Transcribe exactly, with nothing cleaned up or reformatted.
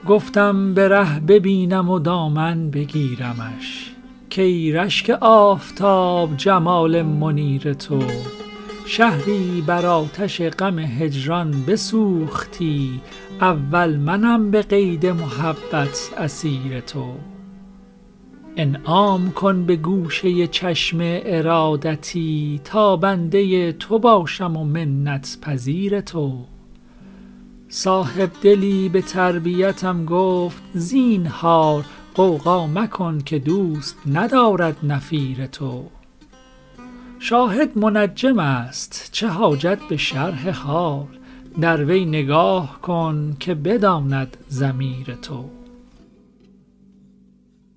گفتم به ره ببینم و دامن بگیرمش، کی رشک آفتاب جمال منیر تو. شهری بر آتش غم هجران بسوختی، اول منم به قید محبت اسیر تو. انعام کن به گوشه چشم ارادتی، تا بنده تو باشم و منت پذیر تو. صاحب دلی به تربیتم گفت زینهار، غوغا مکن که دوست ندارد نفیر تو. شاهد منجم است چه حاجت به شرح حال، در وی نگاه کن که بداند ضمیر تو.